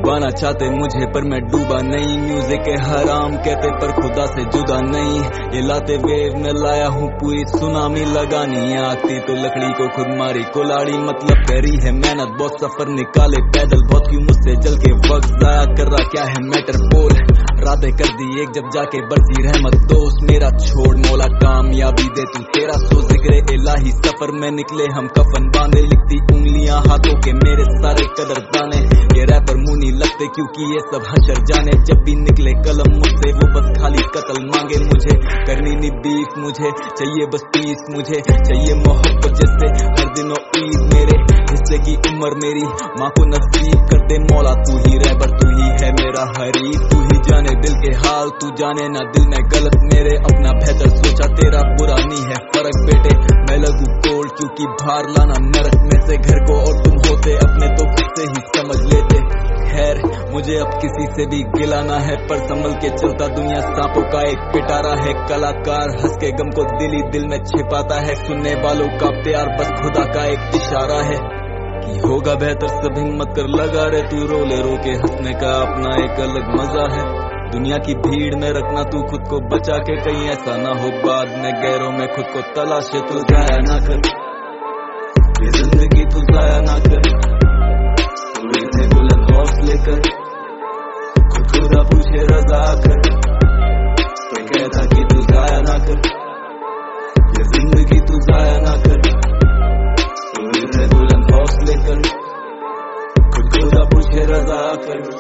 डुबाना चाहते मुझे पर मैं डूबा नहीं, म्यूजिक है हराम कहते पर खुदा से जुदा नहीं। ये लाते वेव में लाया हूँ पूरी सुनामी लगानी, आती तो लकड़ी को खुद मारी कुल्हाड़ी, मतलब करी है मेहनत बहुत सफर निकाले पैदल, बहुत क्यों मुझसे जल के वक्त जाया कर रहा क्या है मैटर बोल। रातें कर दी एक जब जाके बरसी रहमत, दोस्त मेरा छोड़ मौला कामयाबी दे तू तेरा, सो जिक्र इलाही सफर में निकले हम कफन बांधे, लिखती उंगलियां हाथों के मेरे सारे कदरदाने, ये रैपर मुंह नहीं लगते क्योंकि ये सब हशर जाने, जब भी निकले कलम मुझसे वो बस खाली कत्ल मांगे मुझे, करनी नहीं बीफ मुझे चाहिए बस पीस, मुझे चाहिए मोहब्बत जैसे हर दिनों ईद, मेरे हिस्से की उम्र मेरी माँ को नसीब कर दे मौला, तू ही रहबर तू ही है मेरा हरीफ, तू ही जाने दिल के हाल, तू जाने ना दिल में गलत मेरे, अपना बेहतर सोचा तेरा बुरा नहीं है फर्क बेटे, मैं लगू कोल्ड क्योंकि बाहर लाना नरक में से घर को, और तुम होते अपने तो खुद से ही समझ लेते। खैर मुझे अब किसी से भी गिला ना है, पर संभल के चलता दुनिया सांपों का एक पिटारा है, कलाकार हंस के गम को दिल ही दिल में छिपाता है, सुनने वालों का प्यार बस खुदा का एक इशारा है, कि होगा बेहतर सब हिम्मत कर लगा रे, तू रोले रो के हंसने का अपना एक अलग मजा है, दुनिया की भीड़ में रखना तू खुद को बचा के, कहीं ऐसा ना हो बाद में गैरों में खुद को तलाशे, तू जाया ना कर ये जिंदगी, तू जाया ना कर, तू इतने बुलंद हौसले कर, खुद खुदा पूछे रजा कर, कोई कहता कि तू जाया ना कर ये जिंदगी, तू जाया ना कर, तू इतने बुलंद हौसले कर, खुद खुदा पूछे रजा कर।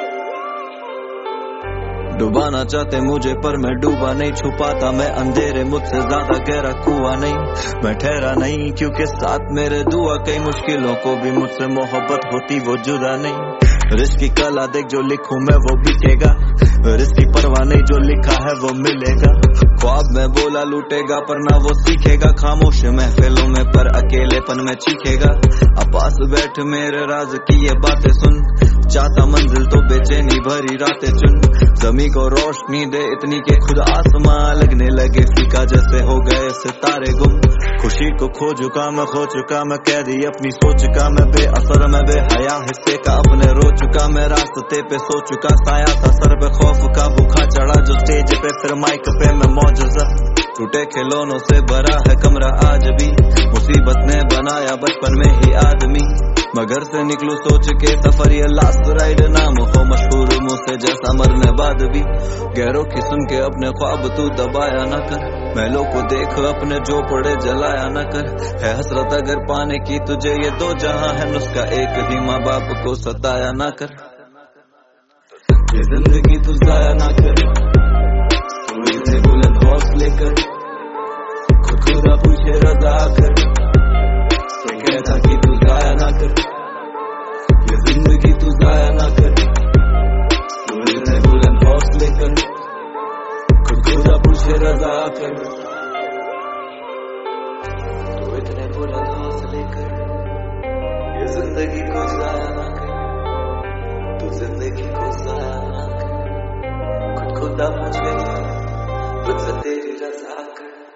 डुबाना चाहते मुझे पर मैं डूबा नहीं, छुपाता मैं अंधेरे मुझसे ज्यादा गहरा कुआं नहीं, मैं ठहरा नहीं क्योंकि साथ मेरे दुआ, कई मुश्किलों को भी मुझसे मोहब्बत होती वो जुदा नहीं, रिश्क की कला देख जो लिखूं मैं वो बिकेगा, रिश्क की परवाह नहीं जो लिखा है वो मिलेगा, ख्वाब में बोला लूटेगा पर ना वो सीखेगा, खामोश महफिलों में पर अकेलेपन में चीखेगा, अब पास बैठ मेरे राज की ये बातें सुन, चाहता मंजिल तो बेचैनी भरी रातें चुन, जमी को रोशनी दे इतनी के खुद आसमां लगने लगे फीका, जैसे हो गए सितारे गुम, खुशी को खो चुका मैं कैदी अपनी सोच का, मैं बेअसर मैं बेहया हिस्से का अपने रो चुका, मैं रास्ते पे सो चुका, साया था सर पे खौफ का बुखा चढ़ा जो स्टेज पे, फिर माइक पे मैं मौजूदा, टूटे खिलौनों से भरा है कमरा आज भी, मुसीबत ने बनाया बचपन में ही आदमी, मगर से निकलूं सोच के सफर ये लास्ट राइड, नाम हो मशहूर मुझसे जैसा मरने बाद भी, गैरों की सुन के अपने ख्वाब तू दबाया ना कर, महलों को देख अपने जो पड़े जलाया ना कर, है हसरत अगर पाने की तुझे ये दो जहां है, नुस्खा एक ही माँ बाप को सताया ना कर, ये जिंदगी तू जाया ना कर, तू इतने बुलंद हौसले कर, खुद खुदा पूछे रजा कर, कोई कहता कि तू जाया ना कर ये जिंदगी, तू जाया ना कर, तू इतने बुलंद हौसले कर, खुद खुदा पूछे रजा कर, तू इतने बुलंद हौसले कर, ये जिंदगी को जाया ना कर, तू जिंदगी को जाया ना कर, खुद खुदा पूछे तुझसे तेरी रजा कर।